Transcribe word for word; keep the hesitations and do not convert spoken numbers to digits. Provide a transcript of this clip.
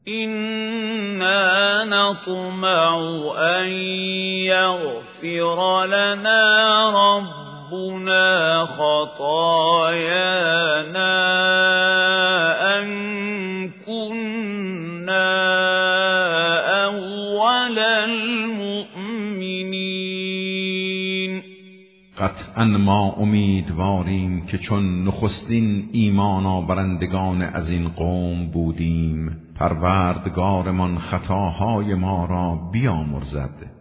إنا نطمع أن يغفر لنا ربنا خطايانا أن كنا أول المؤمنين. قطعا ما امیدواریم که چون نخستین ایمان آورندگان از این قوم بودیم، پروردگارمان خطاهای ما را بیامرزد